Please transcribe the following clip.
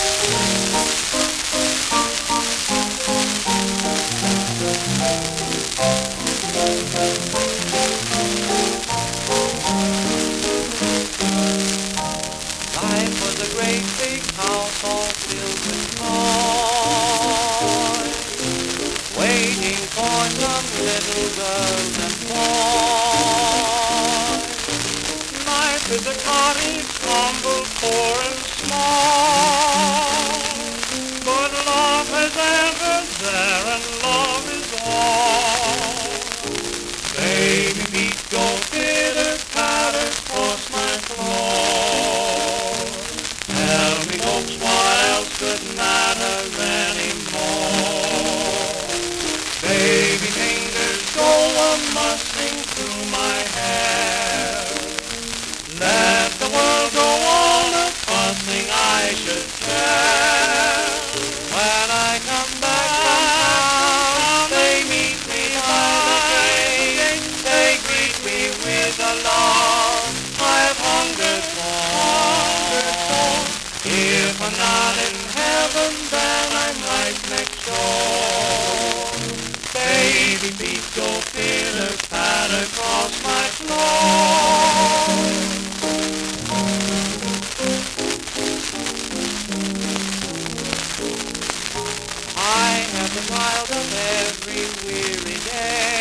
Life was a great big house all filled with toys, waiting for some little girls and boys. Life is a cottage, humble, poor and small, but love has entered there and love is all. Baby, beat go pitter patter across my floor. Tell me, folks, what else could matter anymore? Baby, fingers go a-mussing through my hair. Let the world go on a-fussing, I should care. When I come back from town, they meet me by the gate. They greet me with the love I've hungered for. If I'm not in heaven, then I'm right next door. Baby, feet go pitter-patter across my floor. I have the child of every weary day.